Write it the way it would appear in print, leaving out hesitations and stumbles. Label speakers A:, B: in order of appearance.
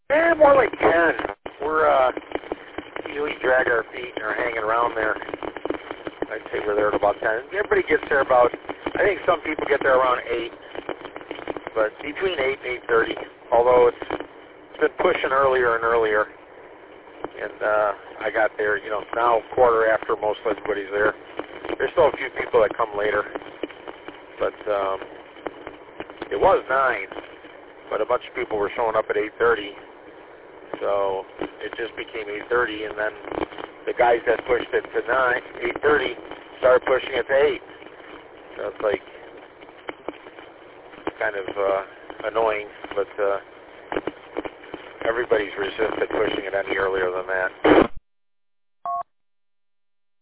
A: More like 10. We're usually drag our feet and are hanging around there. I'd say we're there at about 10. Everybody gets there about, I think some people get there around 8, but between 8 and 8:30, although it's been pushing earlier and earlier. And I got there, now quarter after most everybody's there. There's still a few people that come later, but it was 9, but a bunch of people were showing up at 8:30, so it just became 8:30, and then the guys that pushed it to 8:30 started pushing it to 8. So it's like kind of annoying, but everybody's resisted pushing it any earlier than that.